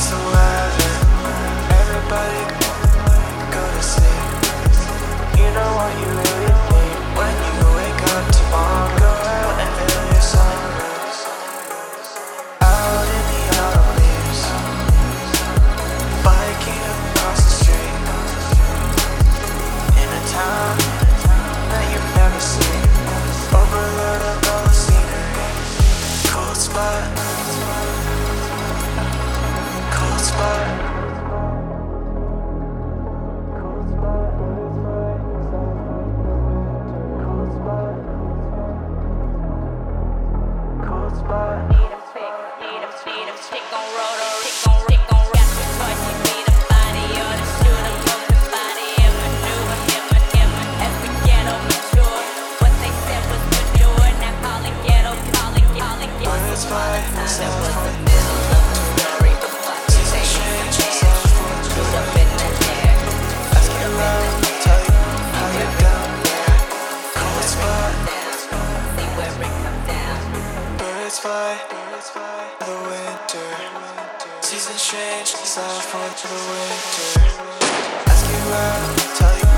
the weather. Everybody go to sleep. You know what you really need when you wake up tomorrow. Go out and feel your sunrise. Out in the autumn leaves, biking across the street, in a town that you've never seen. Overload of all the scenery. Cold spot, cold spot. Birds fly, the winter. Seasons change, south to the winter. Ask you out, tell you